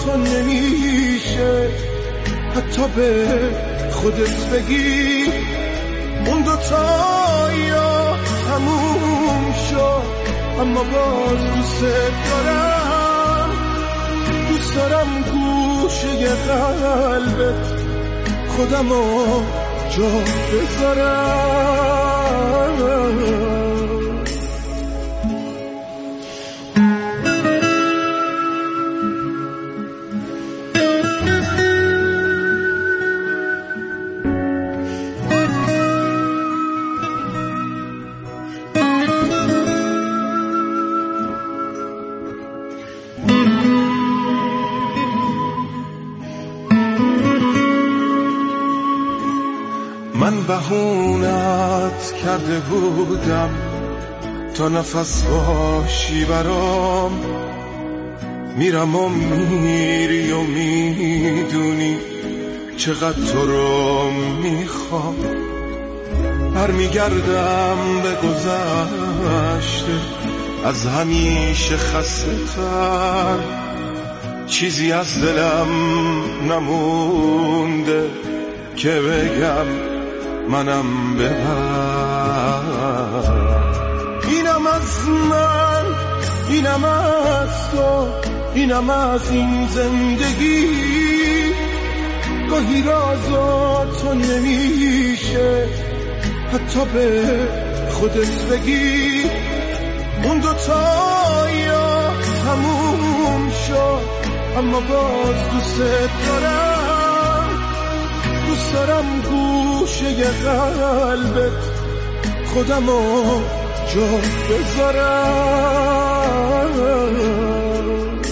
تو نمیشه حتی به خودت بگی اون دوتا یا تموم شد، اما باز دوست دارم گوشه قلبت خودمو جا بذارم. من بهونت کرده بودم تا نفس باشی برام، میرم و میری و میدونی چقدر تو رو میخوام. برمیگردم به گذشته از همیشه خسته تر، چیزی از دلم نمونده که بگم منم ببر. اینم از من، اینم از تو، اینم از این زندگی. گاهی رازا تو نمیشه حتی به خودت بگی اون دوتا یا تموم شد، اما باز دوست دارم گوشه قلبت خودمو جا بذارم.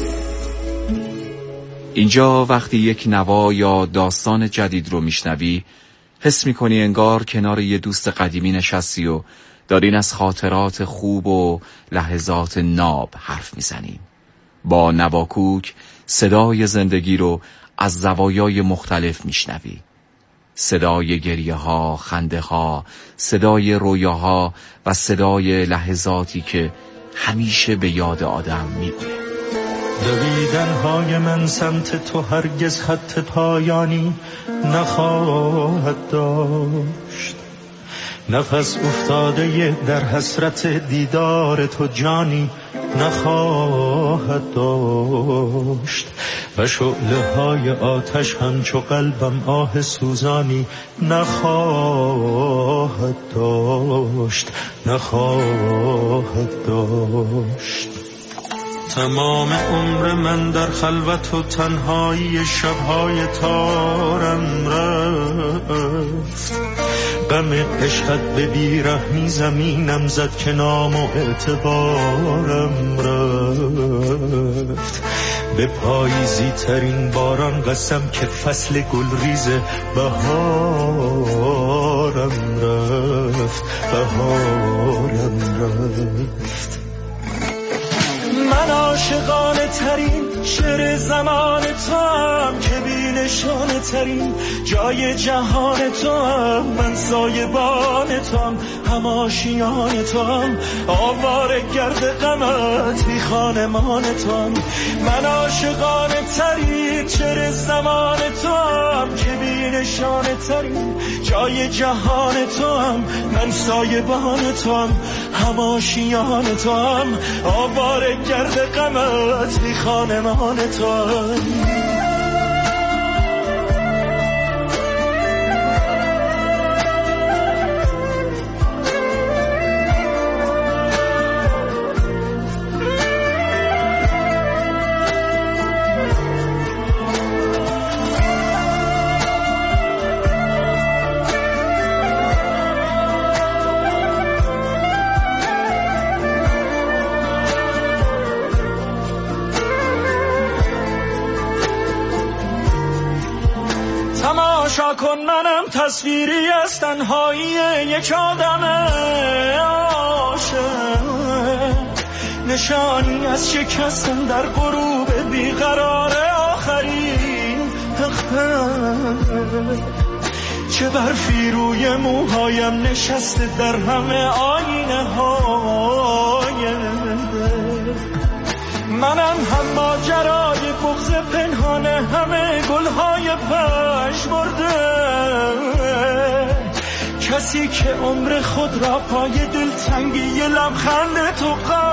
اینجا وقتی یک نوا یا داستان جدید رو میشنوی حس میکنی انگار کنار یه دوست قدیمی نشستی و دارین از خاطرات خوب و لحظات ناب حرف میزنین. با نواکوک صدای زندگی رو از زوایای مختلف میشنوی. صدای گریه ها، خنده ها، صدای رویاها و صدای لحظاتی که همیشه به یاد آدم میمونه. دویدن های من سمت تو هرگز خط پایانی نخواهد داشت. نفس افتاده در حسرت دیدار تو جانی نخواهد داشت. و شعله های آتش همچو قلبم آه سوزانی نخواهد داشت. تمام عمر من در خلوت و تنهایی شبهای تارم رفت. غم عشقت به بیرحمی زمینم زد که نام و اعتبارم رفت. به پاییزی ترین باران قسم که فصل گلریز بهارم رفت. من عاشقانه ترین شعر زمان تو هم که بی نشانه ترین جای جهان تو هم. من سایبان تو هم، هم آشیان تو هم، آواره گرد غمت بی خانمان تو هم. من عاشقانه ترین شعر زمان تو هم که بی نشانه ترین جای جهان تو هم. من سایبان تو هم، هم آشیان تو هم، آواره گرد غمت بی خانمان تو هم. تماشا کن منم تصویری از تنهایی یک آدم عاشق، نشانی از شکستن در غروب بیقرار آخرین تخته. چه برفی روی موهایم نشسته در همه آینه های منم هم ماجرای بغض پنهان میان همه گلهای پژمرده، کسی که عمر خود را پای دلتنگی لبخند تو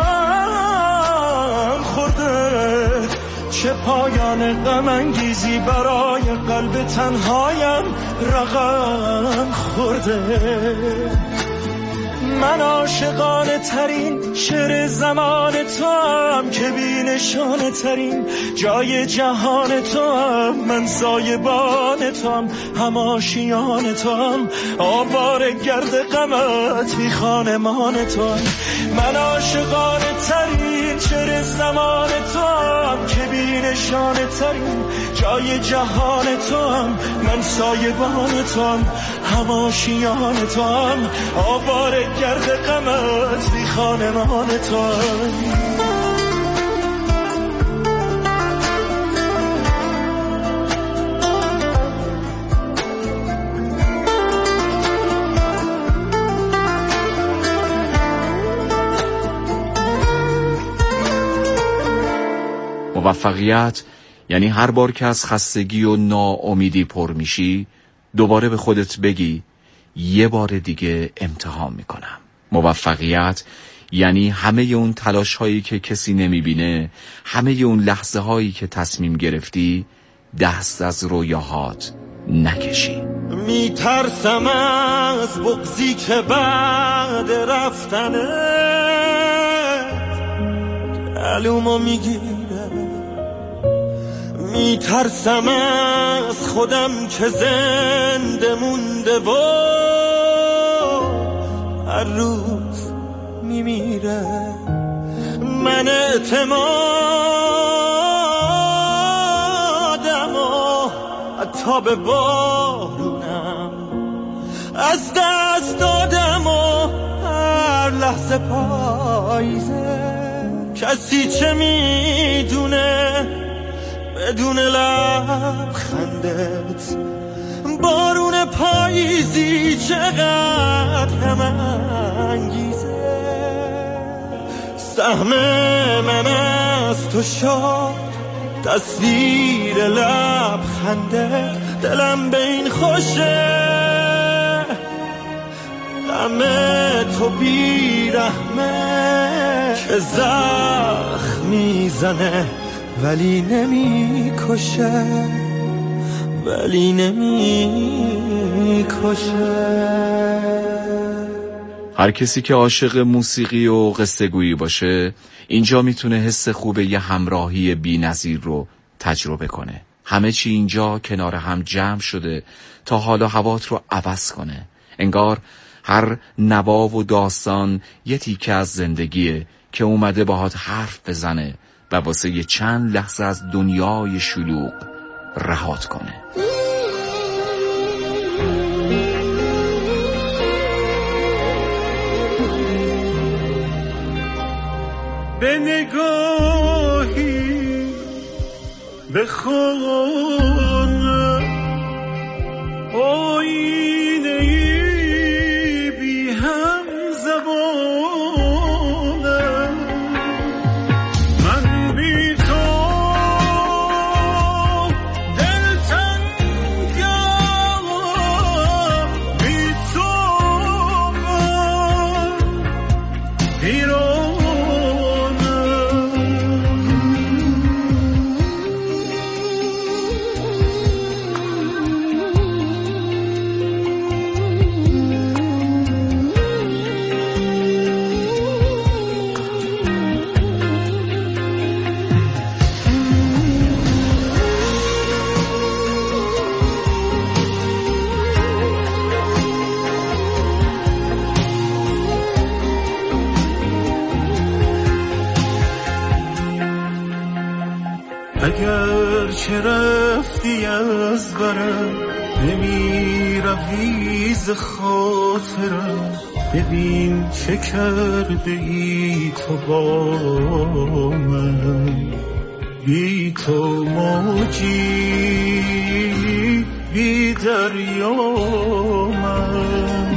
غم خورده. چه پایان غم انگیزی برای قلب تنهایم رقم خورده. من عاشقانه ترین شعر زمان تو هم که بی نشانه ترین جای جهان تو هم. من سایبان تو هم آشیان تو هم آواره گرد غمت بی خانمان تو هم. من عاشقانه ترین شعر زمان تو هم که بی نشانه ترین جای جهان تو هم. من سایبان تو هم آشیان تو هم آواره گرد غمت بی خانمان تو. موفقیت یعنی هر بار که از خستگی و ناامیدی پر میشی دوباره به خودت بگی یه بار دیگه امتحان میکنم. موفقیت یعنی همه اون تلاش هایی که کسی نمیبینه، همه اون لحظه هایی که تصمیم گرفتی دست از رویاهات نکشی. میترسم از بغضی که بعد رفتنه علومو میگیره. میترسم از خودم که زنده مونده و هر روز میمیره. من اعتمادم و حتی به بارونم از دست دادم و هر لحظه پاییزه. کسی چه میدونه بدون لبخندت بارون پاییزی چقدر غم انگیزه. سهم من از تو شد تصویر لبخنده، دلم به این خوشه غم تو بیرحمه که زخم میزنه ولی نمیکشه، ولی نمیکشه. هر کسی که عاشق موسیقی و قصه گویی باشه اینجا میتونه حس خوب یه همراهی بی‌نظیر رو تجربه کنه. همه چی اینجا کنار هم جمع شده تا حال و هوات رو عوض کنه. انگار هر نوا و داستان یه تیکه از زندگیه که اومده باهات حرف بزنه و واسه یه چند لحظه از دنیای شلوغ رهات کنه. به نگاهی به خون آینه‌ای بی هم زبانم. من بی تو دلتنگم، بی تو من اگر چه رفتی از برم نمی روی ز خاطرم. ببین چه کرده ای تو با من، بی تو موجی بی دریا من.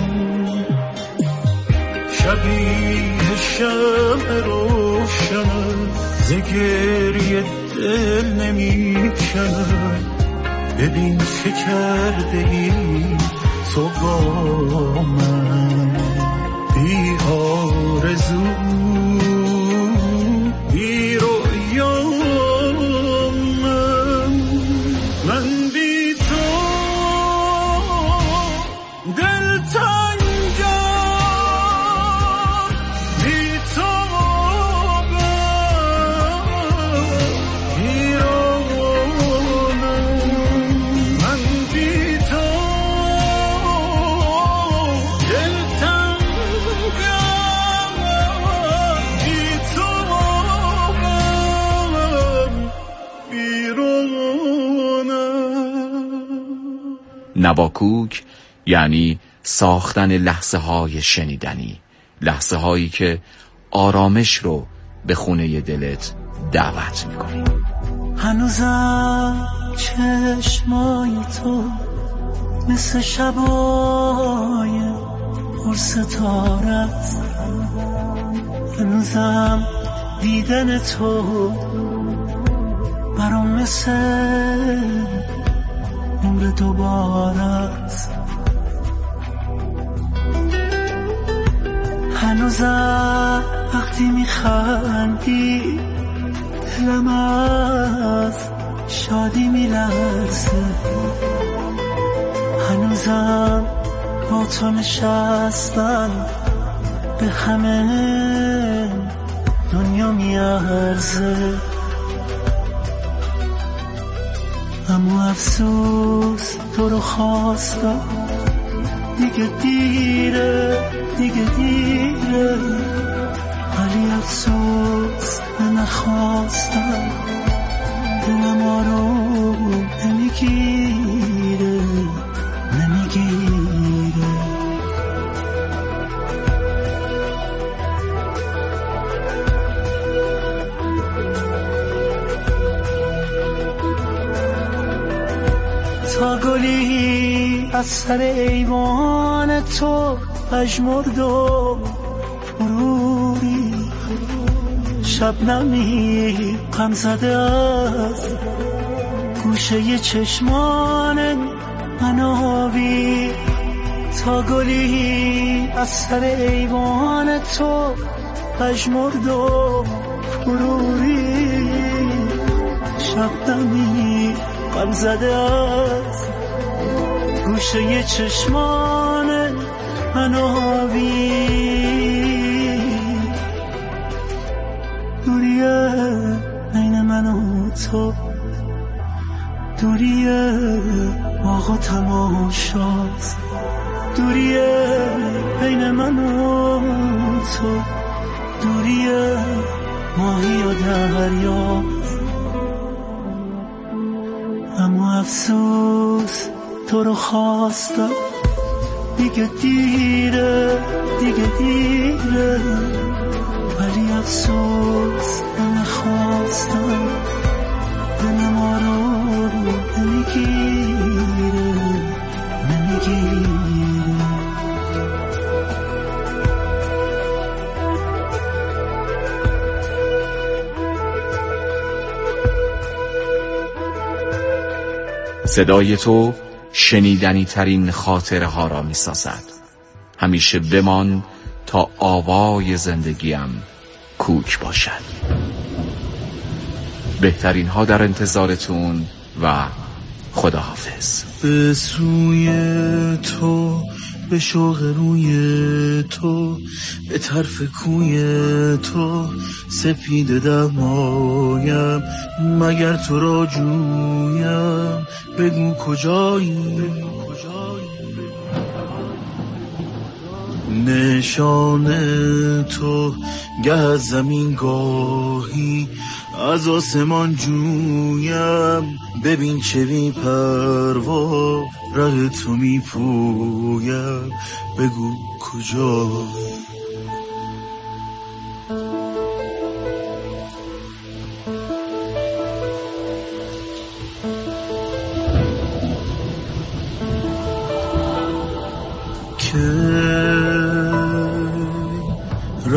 شبیه شمع روشن ز گریه دل نمیکنم. ببین چه کرده ای تو با من، بی آرزو بی رویا. من بی تو دل تنگم، بی تو نواکوک یعنی ساختن لحظه های شنیدنی، لحظه هایی که آرامش رو به خونه دلت دعوت میکنی. هنوزم چشمای تو مثل شبای پرستارت، هنوزم دیدن تو برام مثل عمر دوبارت. هنوزم وقتی میخندی دلم از شادی میلرزه، هنوزم با تو نشستن به همه دنیا میارزه. اما افسوس تو رو خواستم، دیگه دیره دیگه دیره، ولی افسوس نخواستم، دلم آروم نمیگیره نمیگیره. تا گلی از سر ایوان تو پژمرد و غروری، شبنمی غم زده از گوشه چشمان منابی. تا گلی از سر ایوان تو پژمرد و غروری، شبنمی غم زده از گوشه چشمان منابی. دوریه بین من و تو، دوریه باغ و تماشاست، دوریه بین من و تو، دوریه ماهی و دریاست. اما افسوس تو رو خواستم، دیگه دیره دیگه دیره، ولی افسوس نخواستم، دلم آروم نمیگیره نمیگیره. صدای تو شنیدنی ترین خاطره ها را می سازد. همیشه بمان تا آوای زندگیم کوک باشد. بهترین ها در انتظارتون و خداحافظ. به سوی تو، به شوق روی تو، به طرف کوی تو، سپید دمایم مگر تو را جویم، بگو کجایی. نشان تو گه از زمین گاهی از آسمان جویم، ببین چه بی پروا ره تو می پویم، بگو کجا.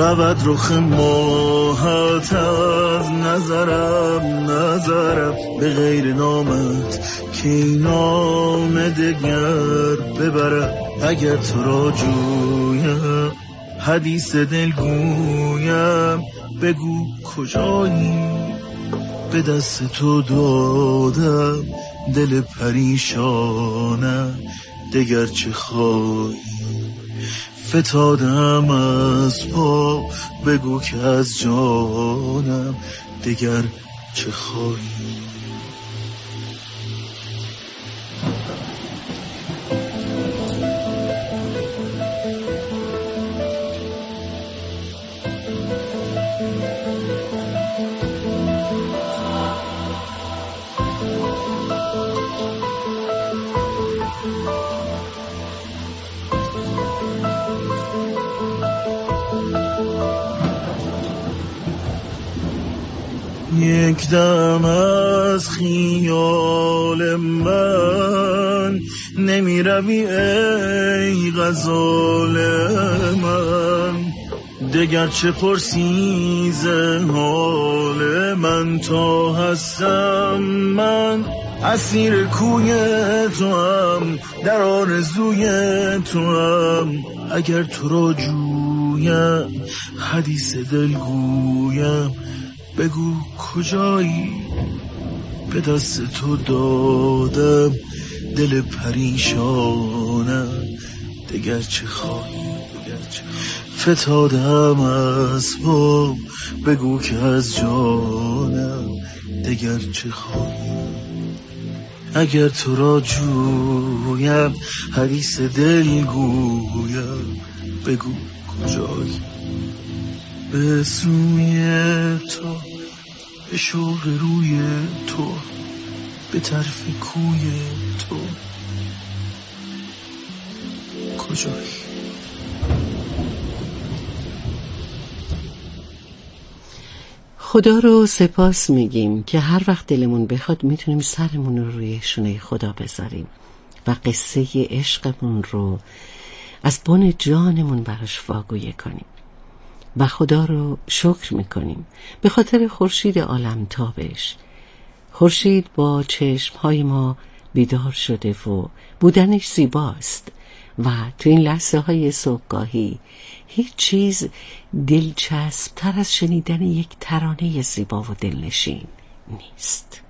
رود رخ ماهت از نظرم به غیر نامت که این نام دگر ببرم. اگر تو را جویم حدیث دل گویم بگو کجایی. به دست تو دادم دل پریشانم دگر چه خواهی. فتادم از پا بگو که از جانم دگر چه خواهی. یک دم از خیال من نمی روی ای غزال من. دگر چه پرسی ز حال من تا هستم من اسیر کوی تو هم در آرزوی تو هم. اگر تو را جویم حدیث دل گویم بگو کجایی. به دست تو دادم دل پریشانم دگر چه خواهی. فتادم از پا بگو که از جانم دگر چه خواهی. اگر تو را جویم حدیث دل گویم بگو کجایی. به سوی تو به شوق روی تو به طرف کوی تو کجایی. خدا رو سپاس میگیم که هر وقت دلمون بخواد میتونیم سرمون رو روی شونه خدا بذاریم و قصه عشقمون رو از بن جانمون براش واگویه کنیم و خدا رو شکر میکنیم به خاطر خورشید عالم تابش. خورشید با چشمهای ما بیدار شده و بودنش زیباست و تو این لحظه های صبحگاهی هیچ چیز دلچسب تر از شنیدن یک ترانه زیبا و دلنشین نیست.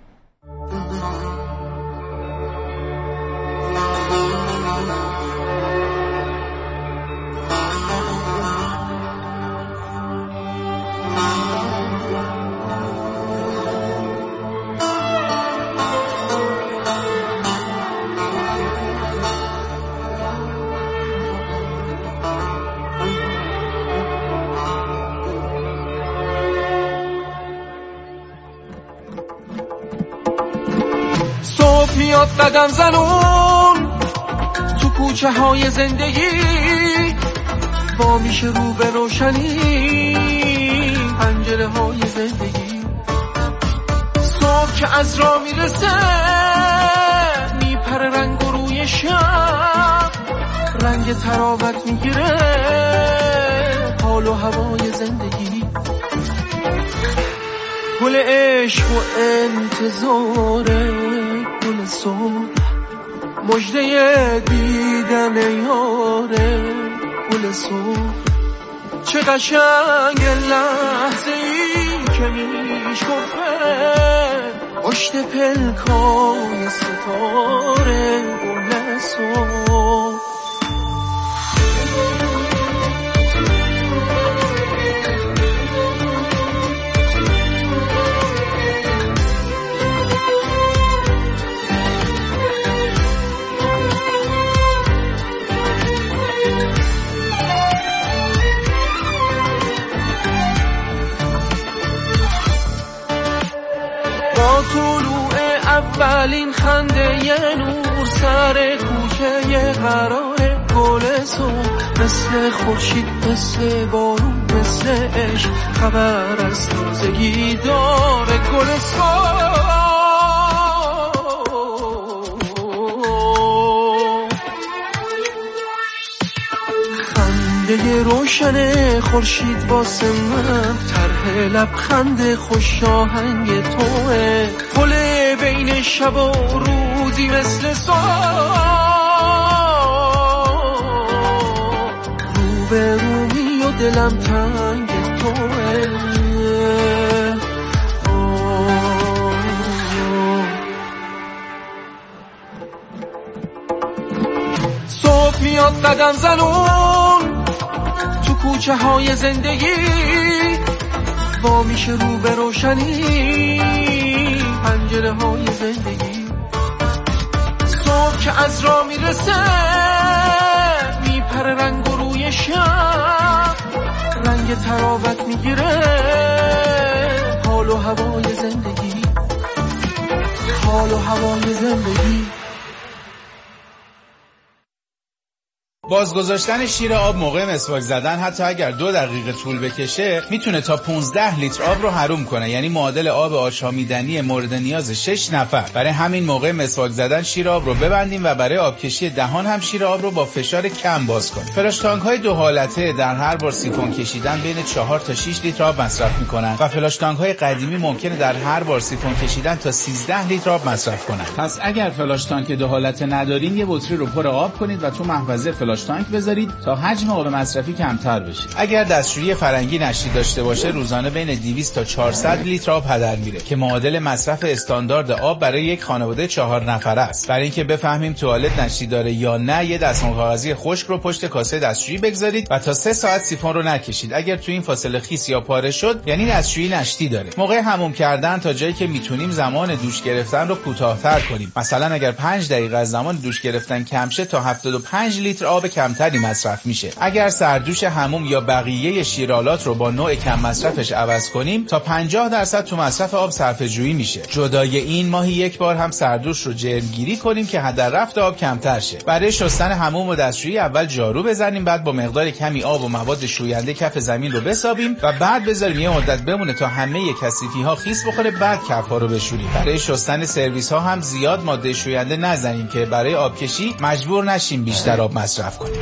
میاد قدم زنون تو کوچه های زندگی با میشه رو به روشنی پنجره های زندگی. صبح که از را میرسه میپره رنگ و روی شب رنگ تراوت میگیره حال و هوای زندگی. گل عشق و انتظاره گل صبح مژده دیدن یاره گل صبح. چه قشنگ لحظه ای که میشکفه پشت پلکان ستاره گل صبح. اولین خنده یه نور سر کوچه یه قراره گل صبح مثل خورشید مثل بارون مثل عشق خبر از تازگی داره گل صبح. خنده روشن خورشید واسه من طرح لبخند خوش آهنگ توه، پل بین شب و روزی مثل رو به رومی و دلم تنگ توه. صبح میاد قدم زنون تو کوچه های زندگی، وا میشه رو به روشنی پنجره های زندگی. صبح که از راه میرسه میپره رنگ و روی شب، رنگ تراوت میگیره حال و هوای زندگی، حال و هوای زندگی. بازگذاشتن شیر آب موقع مسواک زدن حتی اگر 2 دقیقه طول بکشه میتونه تا 15 لیتر آب رو حروم کنه، یعنی معادل آب آشامیدنی مورد نیاز 6 نفر. برای همین موقع مسواک زدن شیر آب رو ببندیم و برای آبکشی دهان هم شیر آب رو با فشار کم باز کنیم. فلاش تانک های 2 حالته در هر بار سیفون کشیدن بین 4 تا 6 لیتر آب مصرف میکنن و فلاش تانک های قدیمی ممکنه در هر بار سیفون کشیدن تا 13 لیتر آب مصرف کنن. پس اگر فلاش تانک 2 حالته ندارین یه بطری رو پر آب کنید و تو محفظه فلاش تانک بذارید تا حجم آب مصرفی کمتر بشه. اگر دستشویی فرنگی نشتی داشته باشه روزانه بین 200 تا 400 لیتر آب هدر میره که معادل مصرف استاندارد آب برای یک خانواده 4 نفره است. برای اینکه بفهمیم توالت نشتی داره یا نه یه دستمال کاغذی خشک رو پشت کاسه دستشویی بگذارید و تا 3 ساعت سیفون رو نکشید. اگر تو این فاصله خیس یا پاره شد یعنی دستشویی نشتی داره. موقع حموم کردن تا جایی که میتونیم زمان دوش گرفتن رو کوتاه‌تر کنیم. مثلا اگر 5 دقیقه از زمان دوش گرفتن کم شه تا 75 لیتر آب کمتری مصرف میشه. اگر سردوش حموم یا بقیه شیرالات رو با نوع کم مصرفش عوض کنیم تا 50% تو مصرف آب صرفه جویی میشه. جدای این ماهی 1 بار هم سردوش رو جرمگیری کنیم که هدر رفت آب کمتر شه. برای شستن حموم و دستشویی اول جارو بزنیم، بعد با مقدار کمی آب و مواد شوینده کف زمین رو بسابیم و بعد بذاریم یه مدت بمونه تا همه کثیفی ها خیس بخوره، بعد کف‌ها رو بشوریم. برای شستن سرویس ها هم زیاد ماده شوینده نزنیم که برای آبکشی مجبور نشیم بیشتر آب مصرف کنیم.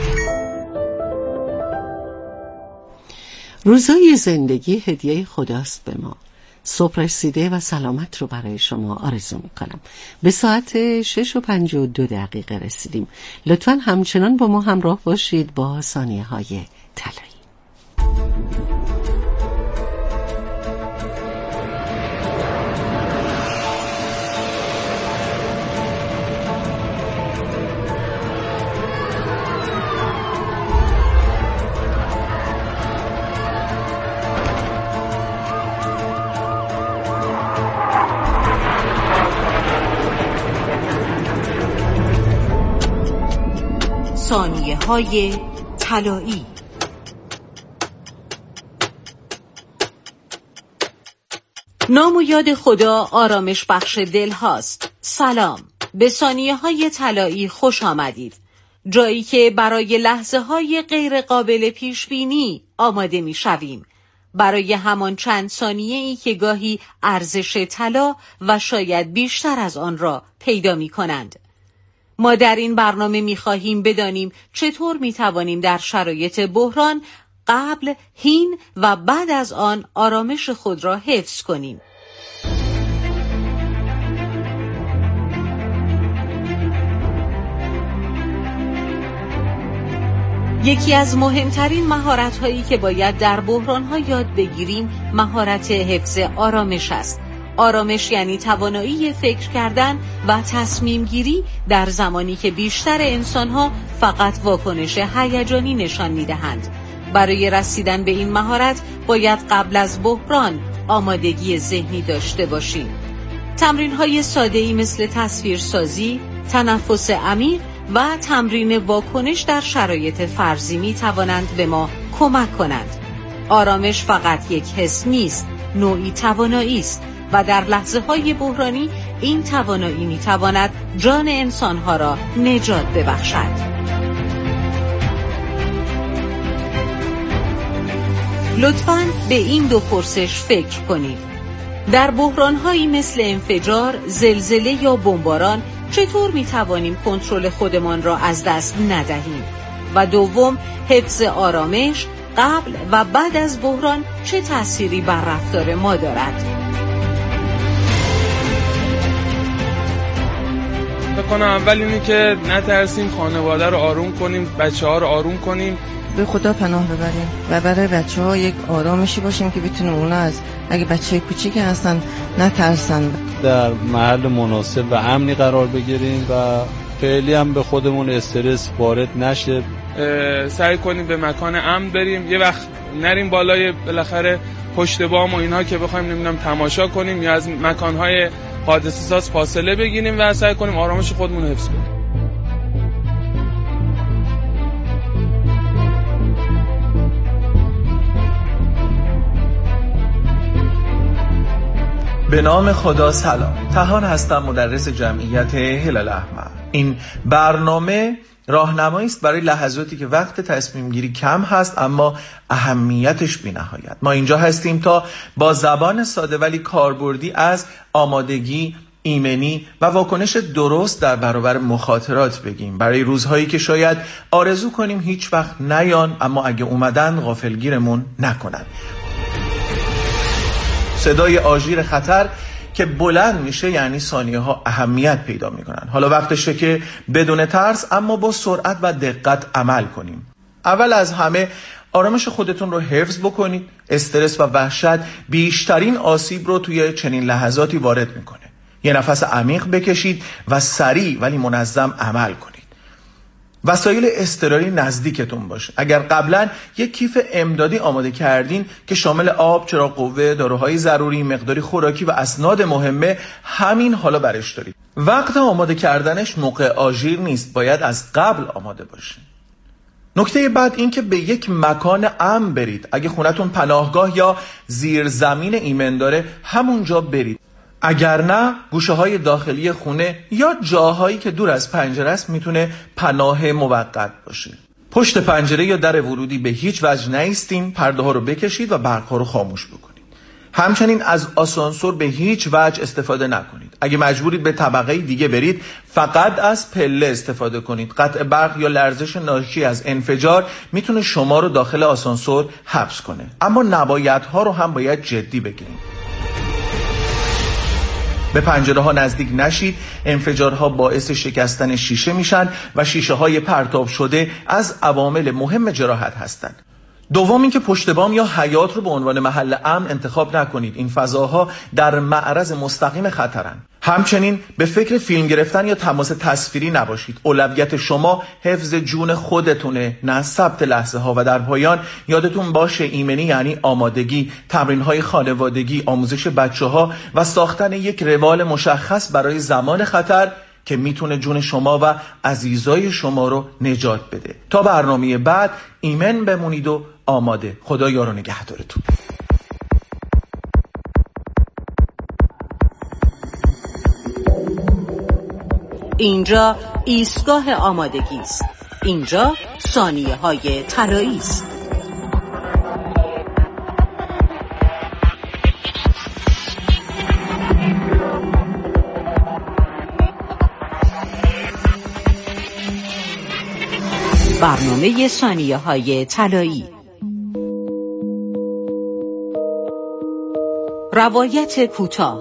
روزای زندگی هدیه خداست به ما. صبح رسیده و سلامت رو برای شما آرزو میکنم. به ساعت 6:52 رسیدیم. لطفاً همچنان با ما همراه باشید با ثانیه های طلایی. ثانیه های طلایی. نام و یاد خدا آرامش بخش دل هاست. سلام، به ثانیه های طلایی خوش آمدید. جایی که برای لحظه های غیر قابل پیش بینی آماده می شویم. برای همان چند ثانیه ای که گاهی ارزش طلا و شاید بیشتر از آن را پیدا می کنند. ما در این برنامه می‌خواهیم بدانیم چطور می‌توانیم در شرایط بحران قبل، حین و بعد از آن آرامش خود را حفظ کنیم. یکی از مهمترین مهارت‌هایی که باید در بحران‌ها یاد بگیریم مهارت حفظ آرامش است. آرامش یعنی توانایی فکر کردن و تصمیم گیری در زمانی که بیشتر انسان‌ها فقط واکنش هیجانی نشان می‌دهند. برای رسیدن به این مهارت باید قبل از بحران آمادگی ذهنی داشته باشیم. تمرین‌های ساده‌ای مثل تصویرسازی، تنفس عمیق و تمرین واکنش در شرایط فرضی می‌توانند به ما کمک کنند. آرامش فقط یک حس نیست، نوعی توانایی است و در لحظه‌های بحرانی این توانایی می‌تواند جان انسان‌ها را نجات ببخشد. لطفاً به این 2 پرسش فکر کنید. در بحران‌هایی مثل انفجار، زلزله یا بمباران چطور می‌توانیم کنترل خودمان را از دست ندهیم؟ و دوم حفظ آرامش قبل و بعد از بحران چه تأثیری بر رفتار ما دارد. فکر کنم اول اینه که نترسیم، خانواده رو آروم کنیم، بچه‌ها رو آروم کنیم، به خدا پناه ببریم و برای بچه‌ها یک آرامشی باشیم که بتونیم اونا از اگه بچه کوچیک هستن نترسن، در محل مناسب و امنی قرار بگیریم و خیلی هم به خودمون استرس وارد نشه. سعی کنیم به مکان امن بریم، یه وقت نریم بالای بالاخره پشت بام و اینها که بخوایم نمیدونم تماشا کنیم یا از مکان‌های حادثه ساز فاصله بگیریم و سعی کنیم آرامش خودمون رو حفظ کنیم. به نام خدا سلام. طحان هستم، مدرس جمعیت هلال احمر. این برنامه راهنمایی است برای لحظاتی که وقت تصمیم گیری کم هست اما اهمیتش بی‌نهایت. ما اینجا هستیم تا با زبان ساده ولی کاربردی از آمادگی، ایمنی و واکنش درست در برابر مخاطرات بگیم، برای روزهایی که شاید آرزو کنیم هیچ وقت نیان اما اگه اومدن غافلگیرمون نکنن. صدای آژیر خطر که بلند میشه یعنی ثانیه ها اهمیت پیدا میکنن. حالا وقتشه که بدون ترس اما با سرعت و دقت عمل کنیم. اول از همه آرامش خودتون رو حفظ بکنید. استرس و وحشت بیشترین آسیب رو توی چنین لحظاتی وارد میکنه. یه نفس عمیق بکشید و سریع ولی منظم عمل کنید. وسایل اضطراری نزدیکتون باشه. اگر قبلا یک کیف امدادی آماده کردین که شامل آب، چراغ قوه، داروهای ضروری، مقداری خوراکی و اسناد مهمه، همین حالا برش دارید. وقت آماده کردنش موقع آژیر نیست، باید از قبل آماده باشین. نکته بعد این که به یک مکان امن برید. اگه خونتون پناهگاه یا زیرزمین ایمن داره همونجا برید. اگر نه گوشه های داخلی خونه یا جاهایی که دور از پنجره است میتونه پناه موقت باشه. پشت پنجره یا در ورودی به هیچ وجه نایستین، پرده ها رو بکشید و برق ها رو خاموش بکنید. همچنین از آسانسور به هیچ وجه استفاده نکنید. اگه مجبورید به طبقه دیگه برید فقط از پله استفاده کنید. قطع برق یا لرزش ناشی از انفجار میتونه شما رو داخل آسانسور حبس کنه. اما نبایدها رو هم باید جدی بگیریم. به پنجره ها نزدیک نشید. انفجارها باعث شکستن شیشه میشن و شیشه های پرتاب شده از عوامل مهم جراحت هستند. دوم اینکه پشت بام یا حیاط رو به عنوان محل امن انتخاب نکنید. این فضاها در معرض مستقیم خطرن. همچنین به فکر فیلم گرفتن یا تماس تصویری نباشید. اولویت شما حفظ جون خودتونه، نه ثبت لحظه ها. و در پایان یادتون باشه ایمنی یعنی آمادگی، تمرین های خانوادگی، آموزش بچه ها و ساختن یک روال مشخص برای زمان خطر که میتونه جون شما و عزیزای شما رو نجات بده. تا برنامه بعد ایمن بمونید و آماده. خدا یار و نگهدارتون. اینجا ایستگاه آمادگی است. اینجا ثانیه های طلایی است. برنامه ثانیه های طلایی. روایت کوتاه.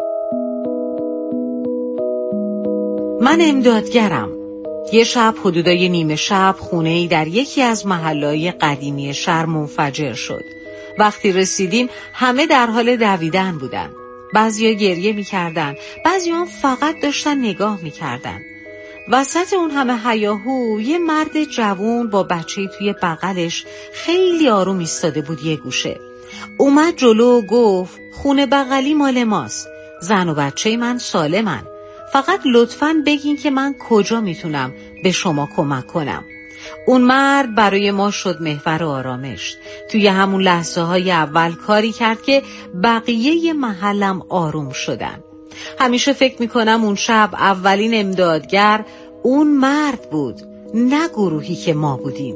من امدادگرم. یه شب حدودای نیمه شب خونه‌ای در یکی از محله‌های قدیمی شهر منفجر شد. وقتی رسیدیم همه در حال دویدن بودن. بعضیا گریه می‌کردن، بعضیا فقط داشتن نگاه می‌کردن. وسط اون همه هیاهو یه مرد جوون با بچه‌ای توی بغلش خیلی آروم ایستاده بود یه گوشه. اومد جلو و گفت خونه بغلی مال ماست. زن و بچه من سالمن. فقط لطفاً بگین که من کجا میتونم به شما کمک کنم. اون مرد برای ما شد محور آرامش. توی همون لحظه های اول کاری کرد که بقیه محلم آروم شدن. همیشه فکر میکنم اون شب اولین امدادگر اون مرد بود، نه گروهی که ما بودیم.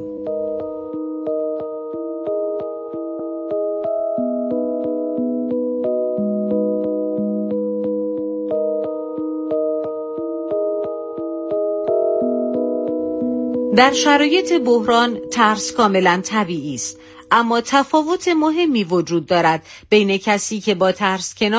در شرایط بحران ترس کاملا طبیعی است، اما تفاوت مهمی وجود دارد بین کسی که با ترس کنار